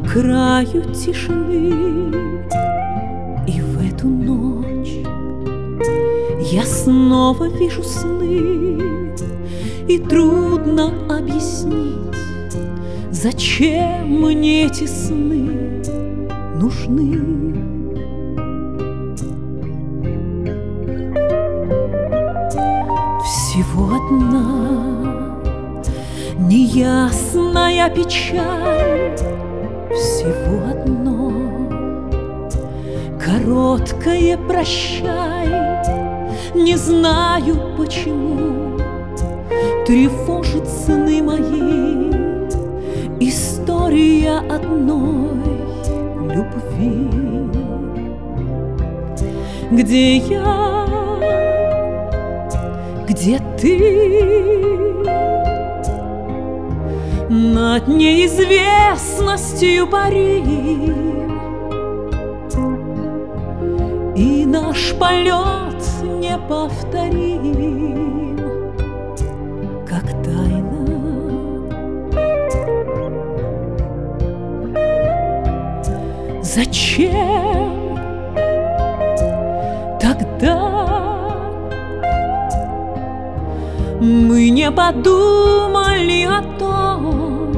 краю тишины. И в эту ночь я снова вижу сны, и трудно объяснить, зачем мне эти сны нужны. Всего одна неясная печаль, всего одно короткое прощай. Не знаю почему тревожит сны мои история одной любви. Где я, где ты? Над неизвестностью парим, и наш полет неповторим, как тайна. Зачем тогда мы не подумали о том,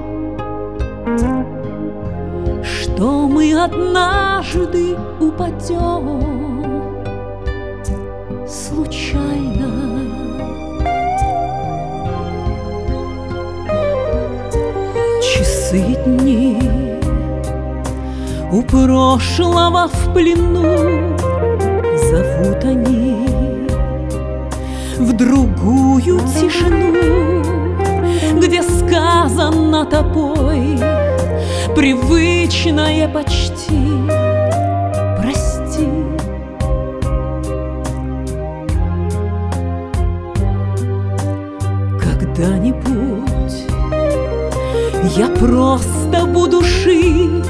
что мы однажды упадем случайно? Часы и дни у прошлого в плену, зовут они в другую тишину, где сказано тобой привычное почти прости. Когда-нибудь я просто буду жить,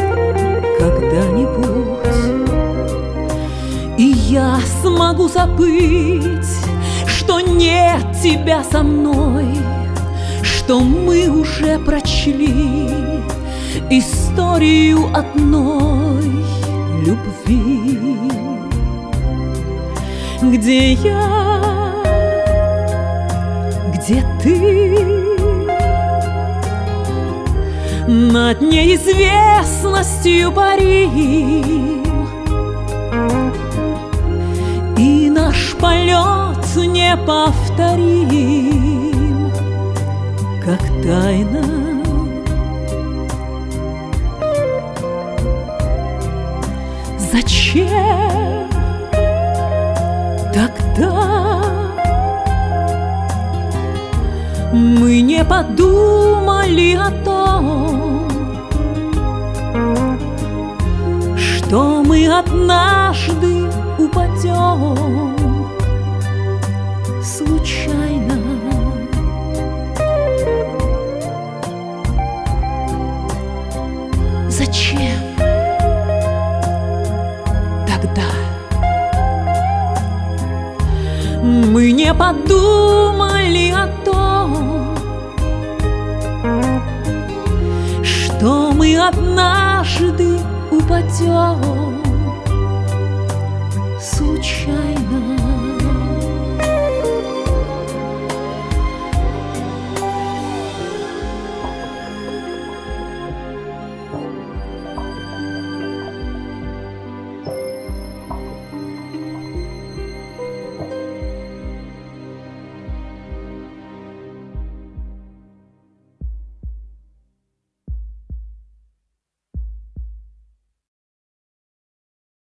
когда-нибудь и я смогу забыть, что нет тебя со мной, что мы уже прочли историю одной любви. Где я, где ты? Над неизвестностью парим, и наш полет неповторим, как тайна. Зачем тогда мы не подумали о том, что мы однажды упадем случайно? Зачем тогда мы не подумали о том, что мы однажды упадем